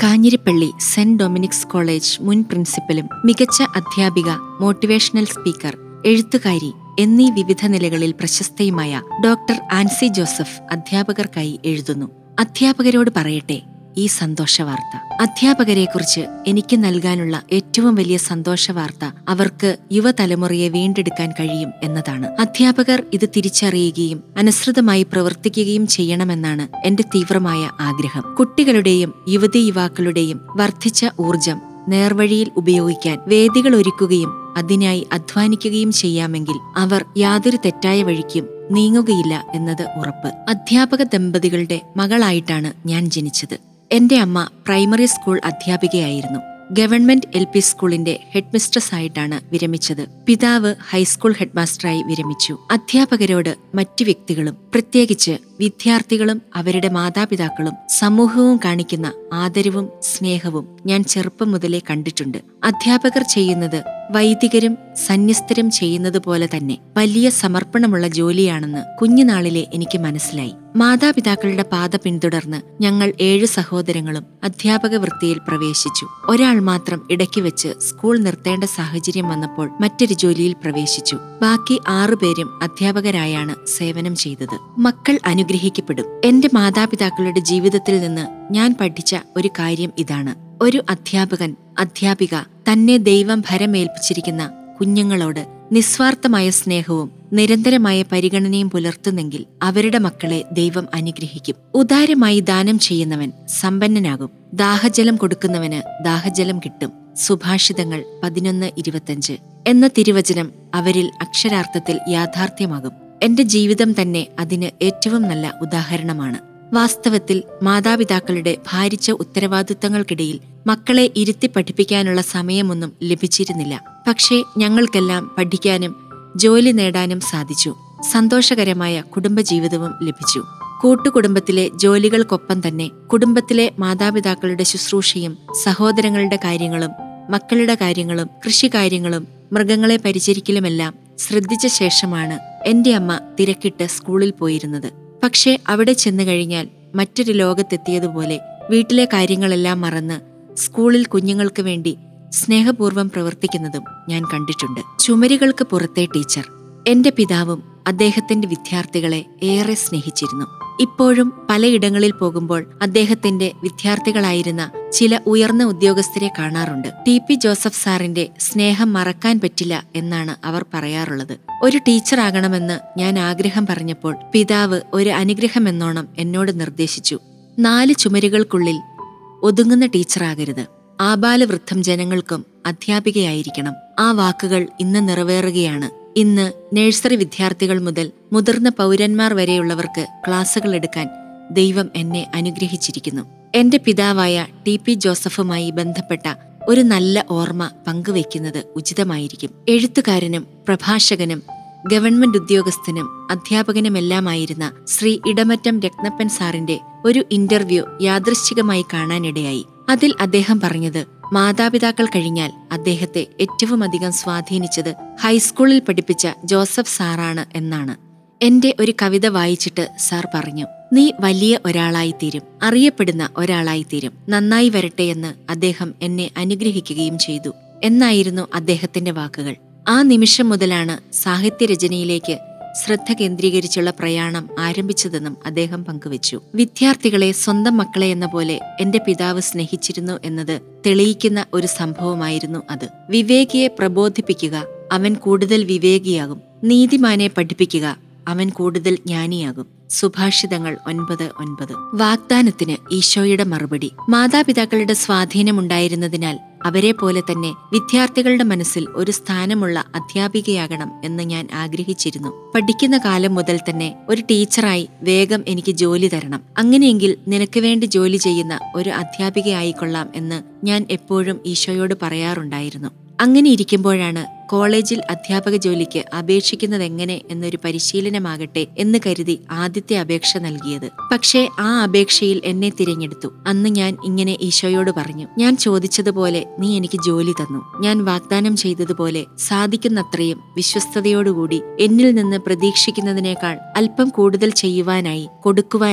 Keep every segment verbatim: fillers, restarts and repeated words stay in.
Kanjirappally saint Dominic's college മുൻ പ്രിൻസിപ്പലും മികച്ച അധ്യാപിക, മോട്ടിവേഷണൽ സ്പീക്കർ, എഴുത്തുകാരി എന്നീ വിവിധ നിലകളിൽ പ്രശസ്തയുമായ ഡോക്ടർ ആൻസി ജോസഫ് അധ്യാപകർക്കായി എഴുതുന്നു. അധ്യാപകരോട് പറയട്ടെ ഈ സന്തോഷവാർത്ത. അധ്യാപകരെക്കുറിച്ച് എനിക്ക് നൽകാനുള്ള ഏറ്റവും വലിയ സന്തോഷവാർത്ത അവർക്ക് യുവതലമുറയെ വീണ്ടെടുക്കാൻ കഴിയും എന്നതാണ്. അധ്യാപകർ ഇത് തിരിച്ചറിയുകയും അനുസൃതമായി പ്രവർത്തിക്കുകയും ചെയ്യണമെന്നാണ് എന്റെ തീവ്രമായ ആഗ്രഹം. കുട്ടികളുടെയും യുവതീ യുവാക്കളുടെയും വർദ്ധിച്ച ഊർജം നേർവഴിയിൽ ഉപയോഗിക്കാൻ വേദികൾ ഒരുക്കുകയും അതിനായി അധ്വാനിക്കുകയും ചെയ്യാമെങ്കിൽ അവർ യാതൊരു തെറ്റായ വഴിക്കും നീങ്ങുകയില്ല എന്നത് ഉറപ്പ്. അധ്യാപക ദമ്പതികളുടെ മകളായിട്ടാണ് ഞാൻ ജനിച്ചത്. എന്റെ അമ്മ പ്രൈമറി സ്കൂൾ അധ്യാപികയായിരുന്നു. ഗവൺമെന്റ് എൽ പി സ്കൂളിന്റെ ഹെഡ് മിസ്ട്രസ് ആയിട്ടാണ് വിരമിച്ചത്. പിതാവ് ഹൈസ്കൂൾ ഹെഡ് മാസ്റ്ററായി വിരമിച്ചു. അധ്യാപകരോട് മറ്റു വ്യക്തികളും പ്രത്യേകിച്ച് വിദ്യാർത്ഥികളും അവരുടെ മാതാപിതാക്കളും സമൂഹവും കാണിക്കുന്ന ആദരവും സ്നേഹവും ഞാൻ ചെറുപ്പം മുതലേ കണ്ടിട്ടുണ്ട്. അധ്യാപകർ ചെയ്യുന്നത് വൈദികരും സന്യസ്തരും ചെയ്യുന്നത് പോലെ തന്നെ വലിയ സമർപ്പണമുള്ള ജോലിയാണെന്ന് കുഞ്ഞുനാളിലെ എനിക്ക് മനസ്സിലായി. മാതാപിതാക്കളുടെ പാത പിന്തുടർന്ന് ഞങ്ങൾ ഏഴു സഹോദരങ്ങളും അധ്യാപക വൃത്തിയിൽ പ്രവേശിച്ചു. ഒരാൾ മാത്രം ഇടയ്ക്ക് വെച്ച് സ്കൂൾ നിർത്തേണ്ട സാഹചര്യം വന്നപ്പോൾ മറ്റൊരു ജോലിയിൽ പ്രവേശിച്ചു. ബാക്കി ആറുപേരും അധ്യാപകരായാണ് സേവനം ചെയ്തത്. മക്കൾ അനുഗ്രഹിക്കപ്പെടും. എന്റെ മാതാപിതാക്കളുടെ ജീവിതത്തിൽ നിന്ന് ഞാൻ പഠിച്ച ഒരു കാര്യം ഇതാണ്: ഒരു അധ്യാപകൻ, അധ്യാപിക തന്നെ ദൈവം ഭരമേൽപ്പിച്ചിരിക്കുന്ന കുഞ്ഞുങ്ങളോട് നിസ്വാർത്ഥമായ സ്നേഹവും നിരന്തരമായ പരിഗണനയും പുലർത്തുന്നെങ്കിൽ അവരുടെ മക്കളെ ദൈവം അനുഗ്രഹിക്കും. ഉദാരമായി ദാനം ചെയ്യുന്നവൻ സമ്പന്നനാകും. ദാഹജലം കൊടുക്കുന്നവന് ദാഹജലം കിട്ടും. സുഭാഷിതങ്ങൾ പതിനൊന്ന് ഇരുപത്തഞ്ച് എന്ന തിരുവചനം അവരിൽ അക്ഷരാർത്ഥത്തിൽ യാഥാർത്ഥ്യമാകും. എന്റെ ജീവിതം തന്നെ അതിന് ഏറ്റവും നല്ല ഉദാഹരണമാണ്. വാസ്തവത്തിൽ മാതാപിതാക്കളുടെ ഭാരിച്ച ഉത്തരവാദിത്തങ്ങൾക്കിടയിൽ മക്കളെ ഇരുത്തി പഠിപ്പിക്കാനുള്ള സമയമൊന്നും ലഭിച്ചിരുന്നില്ല. പക്ഷേ ഞങ്ങൾക്കെല്ലാം പഠിക്കാനും ജോലി നേടാനും സാധിച്ചു. സന്തോഷകരമായ കുടുംബജീവിതവും ലഭിച്ചു. കൂട്ടുകുടുംബത്തിലെ ജോലികൾക്കൊപ്പം തന്നെ കുടുംബത്തിലെ മാതാപിതാക്കളുടെ ശുശ്രൂഷയും സഹോദരങ്ങളുടെ കാര്യങ്ങളും മക്കളുടെ കാര്യങ്ങളും കൃഷികാര്യങ്ങളും മൃഗങ്ങളെ പരിചരിക്കലുമെല്ലാം ശ്രദ്ധിച്ച ശേഷമാണ് എന്റെ അമ്മ തിരക്കിട്ട് സ്കൂളിൽ പോയിരുന്നത്. പക്ഷേ അവിടെ ചെന്നു കഴിഞ്ഞാൽ മറ്റൊരു ലോകത്തെത്തിയതുപോലെ വീട്ടിലെ കാര്യങ്ങളെല്ലാം മറന്ന് സ്കൂളിൽ കുഞ്ഞുങ്ങൾക്ക് വേണ്ടി സ്നേഹപൂർവ്വം പ്രവർത്തിക്കുന്നതും ഞാൻ കണ്ടിട്ടുണ്ട്. ചുമരുകൾക്ക് പുറത്തെ ടീച്ചർ. എന്റെ പിതാവും അദ്ദേഹത്തിന്റെ വിദ്യാർത്ഥികളെ ഏറെ സ്നേഹിച്ചിരുന്നു. ഇപ്പോഴും പലയിടങ്ങളിൽ പോകുമ്പോൾ അദ്ദേഹത്തിന്റെ വിദ്യാർത്ഥികളായിരുന്ന ചില ഉയർന്ന ഉദ്യോഗസ്ഥരെ കാണാറുണ്ട്. ടി പി ജോസഫ് സാറിന്റെ സ്നേഹം മറക്കാൻ പറ്റില്ല എന്നാണ് അവർ പറയാറുള്ളത്. ഒരു ടീച്ചറാകണമെന്ന് ഞാൻ ആഗ്രഹം പറഞ്ഞപ്പോൾ പിതാവ് ഒരു അനുഗ്രഹമെന്നോണം എന്നോട് നിർദ്ദേശിച്ചു: നാല് ചുമരുകൾക്കുള്ളിൽ ഒതുങ്ങുന്ന ടീച്ചറാകരുത്. ആബാലവൃദ്ധം ജനങ്ങൾക്കും അധ്യാപികയായിരിക്കണം. ആ വാക്കുകൾ ഇന്ന് നിറവേറുകയാണ്. ഇന്ന് നഴ്സറി വിദ്യാർത്ഥികൾ മുതൽ മുതിർന്ന പൗരന്മാർ വരെയുള്ളവർക്ക് ക്ലാസുകൾ എടുക്കാൻ ദൈവം എന്നെ അനുഗ്രഹിച്ചിരിക്കുന്നു. എന്റെ പിതാവായ ടി പി ജോസഫുമായി ബന്ധപ്പെട്ട ഒരു നല്ല ഓർമ്മ പങ്കുവയ്ക്കുന്നത് ഉചിതമായിരിക്കും. എഴുത്തുകാരനും പ്രഭാഷകനും ഗവൺമെന്റ് ഉദ്യോഗസ്ഥനും അധ്യാപകനുമെല്ലാമായിരുന്ന ശ്രീ ഇടമറ്റം രത്നപ്പൻ സാറിന്റെ ഒരു ഇന്റർവ്യൂ യാദൃശ്ചികമായി കാണാനിടയായി. അതിൽ അദ്ദേഹം പറഞ്ഞത് മാതാപിതാക്കൾ കഴിഞ്ഞാൽ അദ്ദേഹത്തെ ഏറ്റവും അധികം സ്വാധീനിച്ചത് ഹൈസ്കൂളിൽ പഠിപ്പിച്ച ജോസഫ് സാറാണ് എന്നാണ്. എന്റെ ഒരു കവിത വായിച്ചിട്ട് സാർ പറഞ്ഞു: നീ വലിയ ഒരാളായിത്തീരും, അറിയപ്പെടുന്ന ഒരാളായിത്തീരും, നന്നായി വരട്ടെ എന്ന് അദ്ദേഹം എന്നെ അനുഗ്രഹിക്കുകയും ചെയ്തു എന്നായിരുന്നു അദ്ദേഹത്തിന്റെ വാക്കുകൾ. ആ നിമിഷം മുതലാണ് സാഹിത്യരചനയിലേക്ക് ശ്രദ്ധ കേന്ദ്രീകരിച്ചുള്ള പ്രയാണം ആരംഭിച്ചതെന്നും അദ്ദേഹം പങ്കുവച്ചു. വിദ്യാർത്ഥികളെ സ്വന്തം മക്കളെ എന്ന പോലെ എന്റെ പിതാവ് സ്നേഹിച്ചിരുന്നു എന്നത് തെളിയിക്കുന്ന ഒരു സംഭവമായിരുന്നു അത്. വിവേകിയെ പ്രബോധിപ്പിക്കുക, അവൻ കൂടുതൽ വിവേകിയാകും. നീതിമാനെ പഠിപ്പിക്കുക, അവൻ കൂടുതൽ ജ്ഞാനിയാകും. സുഭാഷിതങ്ങൾ ഒൻപത് ഒൻപത്. വാഗ്ദാനത്തിന് ഈശോയുടെ മറുപടി. മാതാപിതാക്കളുടെ സ്വാധീനമുണ്ടായിരുന്നതിനാൽ അവരെ പോലെ തന്നെ വിദ്യാർത്ഥികളുടെ മനസ്സിൽ ഒരു സ്ഥാനമുള്ള അധ്യാപികയാകണം എന്ന് ഞാൻ ആഗ്രഹിച്ചിരുന്നു. പഠിക്കുന്ന കാലം മുതൽ തന്നെ ഒരു ടീച്ചറായി വേഗം എനിക്ക് ജോലി തരണം, അങ്ങനെയെങ്കിൽ നിനക്ക് വേണ്ടി ജോലി ചെയ്യുന്ന ഒരു അധ്യാപികയായിക്കൊള്ളാം എന്ന് ഞാൻ എപ്പോഴും ഈശോയോട് പറയാറുണ്ടായിരുന്നു. അങ്ങനെ ഇരിക്കുമ്പോഴാണ് കോളേജിൽ അധ്യാപക ജോലിക്ക് അപേക്ഷിക്കുന്നതെങ്ങനെ എന്നൊരു പരിശീലനമാകട്ടെ എന്ന് കരുതി ആദ്യത്തെ അപേക്ഷ നൽകിയത്. പക്ഷേ ആ അപേക്ഷയിൽ എന്നെ തിരഞ്ഞെടുത്തു. അന്ന് ഞാൻ ഇങ്ങനെ ഈശോയോട് പറഞ്ഞു: ഞാൻ ചോദിച്ചതുപോലെ നീ എനിക്ക് ജോലി തന്നു. ഞാൻ വാഗ്ദാനം ചെയ്തതുപോലെ സാധിക്കുന്നത്രയും വിശ്വസ്തയോടുകൂടി എന്നിൽ നിന്ന് പ്രതീക്ഷിക്കുന്നതിനേക്കാൾ അല്പം കൂടുതൽ ചെയ്യുവാനായി കൊടുക്കുവാനായി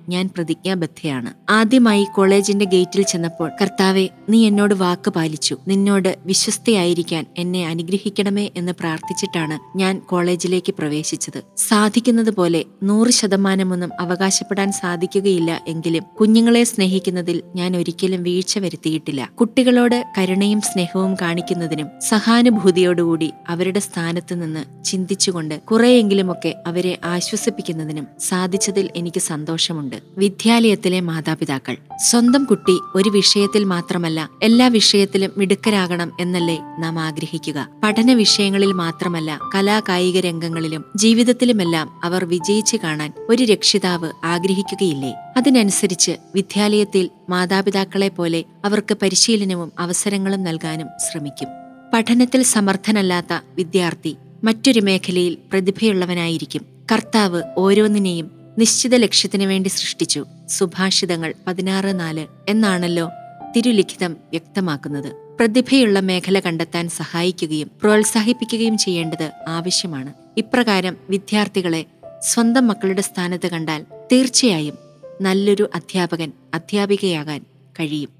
ഞാൻ പ്രതിജ്ഞാബദ്ധയാണ്. ആദ്യമായി കോളേജിന്റെ ഗേറ്റിൽ ചെന്നപ്പോൾ, കർത്താവെ, നീ എന്നോട് വാക്ക് പാലിച്ചു, നിന്നോട് വിശ്വസ്തയായിരിക്കാൻ എന്നെ അനുഗ്രഹിക്കണമേ എന്ന് പ്രാർത്ഥിച്ചിട്ടാണ് ഞാൻ കോളേജിലേക്ക് പ്രവേശിച്ചത്. സാധിക്കുന്നത് പോലെ നൂറ് ശതമാനമൊന്നും അവകാശപ്പെടാൻ സാധിക്കുകയില്ല എങ്കിലും കുഞ്ഞുങ്ങളെ സ്നേഹിക്കുന്നതിൽ ഞാൻ ഒരിക്കലും വീഴ്ച വരുത്തിയിട്ടില്ല. കുട്ടികളോട് കരുണയും സ്നേഹവും കാണിക്കുന്നതിനും സഹാനുഭൂതിയോടുകൂടി അവരുടെ സ്ഥാനത്ത് നിന്ന് ചിന്തിച്ചുകൊണ്ട് കുറെയെങ്കിലുമൊക്കെ അവരെ ആശ്വസിപ്പിക്കുന്നതിനും സാധിച്ചതിൽ എനിക്ക് സന്തോഷമുണ്ട്. വിദ്യാലയത്തിലെ മാതാപിതാക്കൾ. സ്വന്തം കുട്ടി ഒരു വിഷയത്തിൽ മാത്രമല്ല എല്ലാ വിഷയത്തിലും മിടുക്കരാകണം എന്നല്ലേ നാം ആഗ്രഹിക്കുക. പഠന വിഷയങ്ങളിൽ മാത്രമല്ല കലാകായിക രംഗങ്ങളിലും ജീവിതത്തിലുമെല്ലാം അവർ വിജയിച്ചു കാണാൻ ഒരു രക്ഷിതാവ് ആഗ്രഹിക്കുകയില്ലേ? അതിനനുസരിച്ച് വിദ്യാലയത്തിൽ മാതാപിതാക്കളെ പോലെ അവർക്ക് പരിശീലനവും അവസരങ്ങളും നൽകാനും ശ്രമിക്കും. പഠനത്തിൽ സമർത്ഥനല്ലാത്ത വിദ്യാർത്ഥി മറ്റൊരു മേഖലയിൽ പ്രതിഭയുള്ളവനായിരിക്കും. കർത്താവ് ഓരോന്നിനെയും നിശ്ചിത ലക്ഷ്യത്തിനു വേണ്ടി സൃഷ്ടിച്ചു. സുഭാഷിതങ്ങൾ പതിനാറ് നാല് എന്നാണല്ലോ തിരുലിഖിതം വ്യക്തമാക്കുന്നത്. പ്രതിഭയുള്ള മേഖല കണ്ടെത്താൻ സഹായിക്കുകയും പ്രോത്സാഹിപ്പിക്കുകയും ചെയ്യേണ്ടത് ആവശ്യമാണ്. ഇപ്രകാരം വിദ്യാർത്ഥികളെ സ്വന്തം മക്കളുടെ സ്ഥാനത്ത് കണ്ടാൽ തീർച്ചയായും നല്ലൊരു അധ്യാപകൻ അധ്യാപികയാകാൻ കഴിയും.